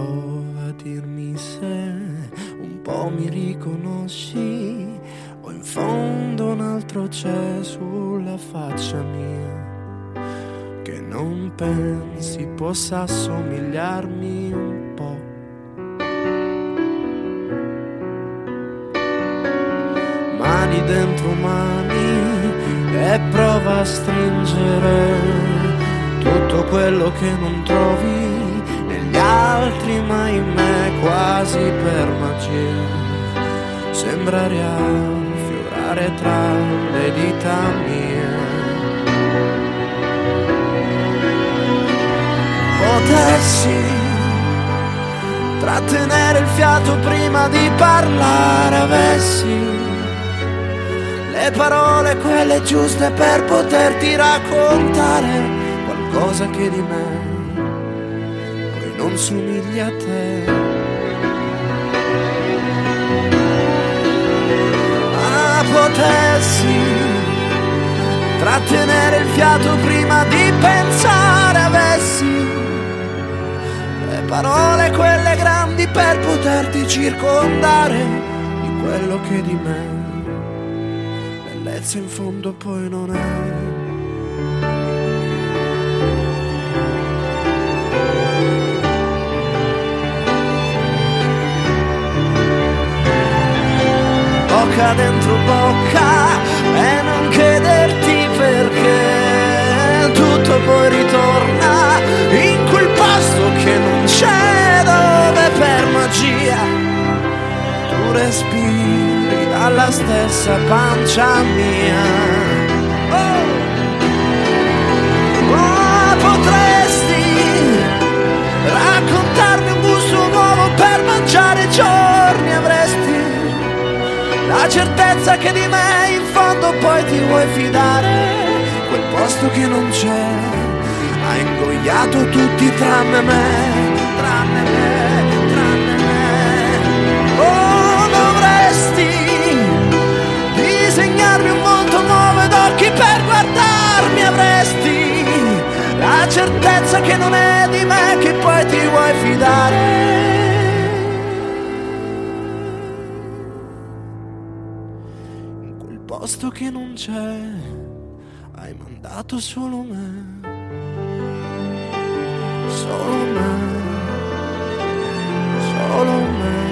prova a dirmi se un po' mi riconosci o in fondo un altro c'è sulla faccia mia che non pensi possa assomigliarmi un po'. Mani dentro mani e prova a stringere tutto quello che non trovi negli altri, ma in me quasi per magia sembra riaffiorare tra le dita mie. Potessi trattenere il fiato prima di parlare, avessi le parole quelle giuste per poterti raccontare qualcosa che di me poi non somiglia a te. Ma potessi trattenere il fiato prima di pensare, avessi le parole quelle grandi per poterti circondare di quello che di me bellezza in fondo poi non è. Bocca dentro bocca e non chiederti perché tutto poi ritorna in quel posto che non c'è, dove per magia tu respiri dalla stessa pancia mia. Oh, potresti raccontarmi un gusto nuovo per mangiare giorni, avresti la certezza che di me in fondo poi ti vuoi fidare. Quel posto che non c'è ha ingoiato tutti tranne me, tranne me, tranne me. Oh, dovresti disegnarmi un volto nuovo ed occhi per guardarmi, avresti la certezza che non è di me che poi ti vuoi fidare. Posto che non c'è, hai mandato solo me, solo me, solo me.